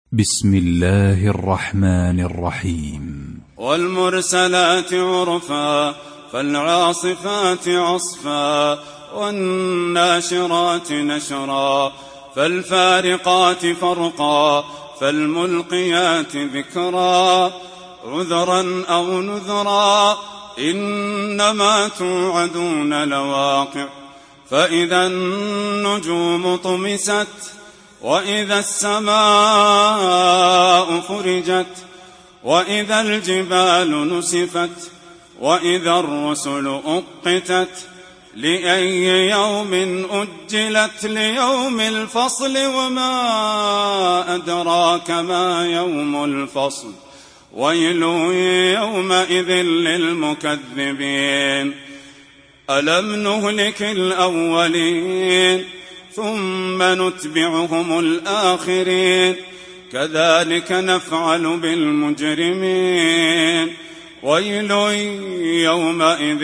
بسم الله الرحمن الرحيم. والمرسلات عرفا فالعاصفات عصفا والناشرات نشرا فالفارقات فرقا فالملقيات ذكرا عذرا أو نذرا إنما توعدون لواقع فإذا النجوم طمست وإذا السماء فرجت وإذا الجبال نسفت وإذا الرسل أقتت لأي يوم أجلت ليوم الفصل وما أدراك ما يوم الفصل ويل يومئذ للمكذبين ألم نهلك الأولين ثم نتبعهم الآخرين كذلك نفعل بالمجرمين ويل يومئذ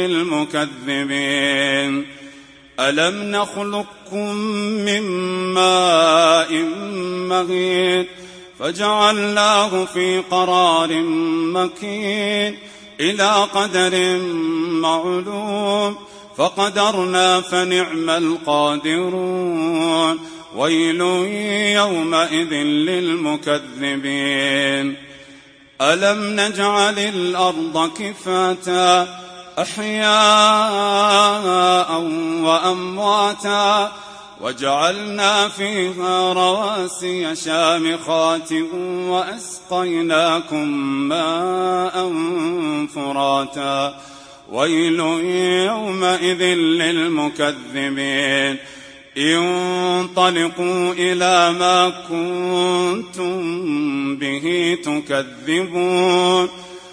للمكذبين ألم نخلقكم من ماء مهين فجعلناه في قرار مكين إلى قدر معلوم فقدرنا فنعم القادرون ويل يومئذ للمكذبين ألم نجعل الأرض كفاتا أحياء وأمواتا وجعلنا فيها رواسي شامخات وأسقيناكم ماء فراتا ويل يومئذ للمكذبين انطلقوا إلى ما كنتم به تكذبون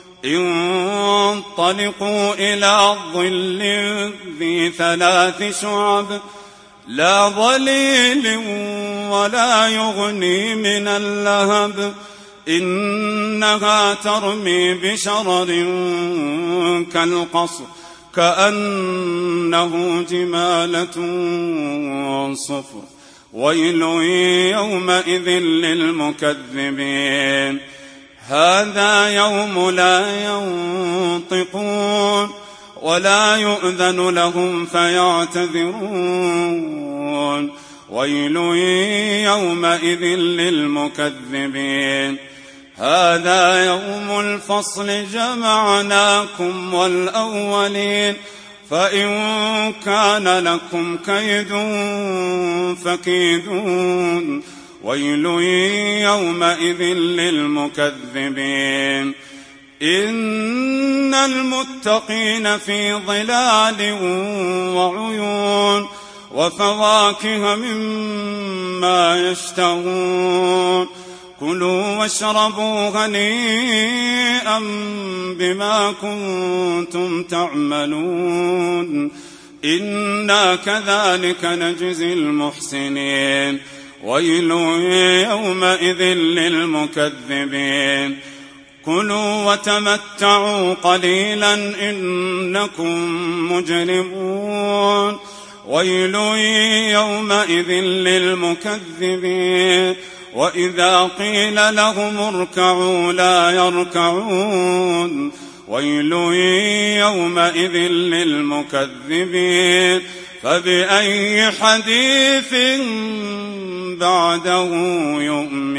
انطلقوا إلى ظل ذي 3 شعب لا ظليل ولا يغني من اللهب إنها ترمي بشرر كالقصر كأنه جمالة صفر ويل يومئذ للمكذبين هذا يوم لا ينطقون ولا يؤذن لهم فيعتذرون ويل يومئذ للمكذبين هذا يوم الفصل جمعناكم والأولين فإن كان لكم كيد فكيدون ويل يومئذ للمكذبين إن المتقين في ظلال وعيون وفواكه مما يشتهون كلوا واشربوا هنيئا بما كنتم تعملون إنا كذلك نجزي المحسنين ويل يومئذ للمكذبين كلوا وتمتعوا قليلا إنكم مجرمون ويل يومئذ للمكذبين وإذا قيل لهم اركعوا لا يركعون ويل يومئذ للمكذبين فبأي حديث بعده يؤمنون